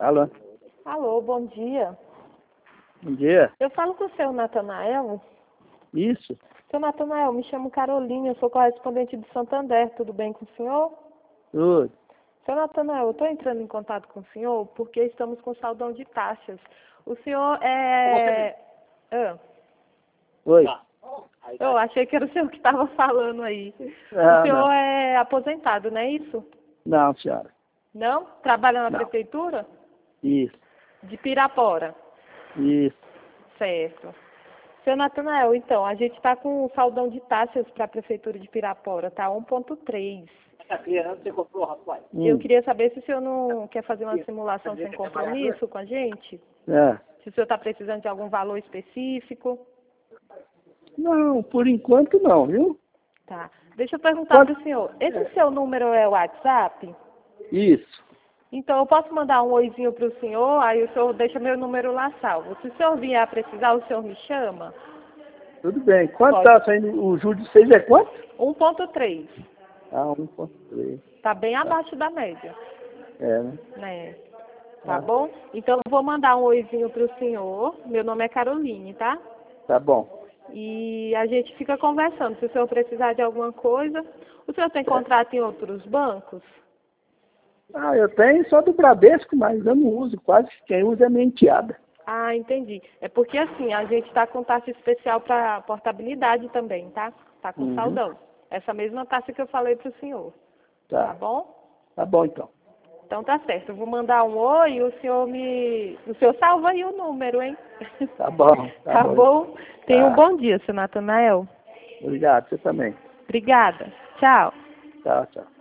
Alô? Alô, bom dia. Bom dia. Eu falo com o seu Natanael. Isso. Seu Natanael, me chamo Carolina, eu sou correspondente de Santander, tudo bem com o senhor? Tudo. Seu Natanael, eu estou entrando em contato com o senhor porque estamos com saldão de taxas. O senhor é... Oi. Eu achei que era o senhor que estava falando aí. Não, O senhor não. é aposentado, não é isso? Não, senhora. Não? Trabalha na Não. prefeitura? Isso. De Pirapora. Isso. Certo. Seu Natanael, então, a gente está com um saldão de taxas para a Prefeitura de Pirapora, tá 1,3. Eu queria saber se o senhor não quer fazer uma simulação sem compromisso com a gente? É. Se o senhor está precisando de algum valor específico? Não, por enquanto não, viu? Tá. Deixa eu perguntar para o senhor, esse seu número é o WhatsApp? Isso. Então, eu posso mandar um oizinho para o senhor, aí o senhor deixa meu número lá salvo. Se o senhor vier a precisar, o senhor me chama? Tudo bem. Quanto Pode. está saindo? O juro de 6 é quanto? 1,3. Ah, 1,3. Está bem abaixo da média, É, né? né? Tá bom? Então, eu vou mandar um oizinho para o senhor. Meu nome é Caroline, tá? Tá bom. E a gente fica conversando. Se o senhor precisar de alguma coisa. O senhor tem contrato em outros bancos? Ah, eu tenho só do Bradesco, mas eu não uso quase. Quem usa é minha enteada. Ah, entendi. É porque assim, a gente está com taxa especial para portabilidade também, tá? Tá com saldão. Essa mesma taxa que eu falei para o senhor. Tá bom? Tá bom, então. Então tá certo. Eu vou mandar um oi e o senhor me... O senhor salva aí o número, hein? Tá bom. Tá bom? Tenha um bom dia, seu Natanael. Obrigado, você também. Obrigada. Tchau. Tchau, tchau.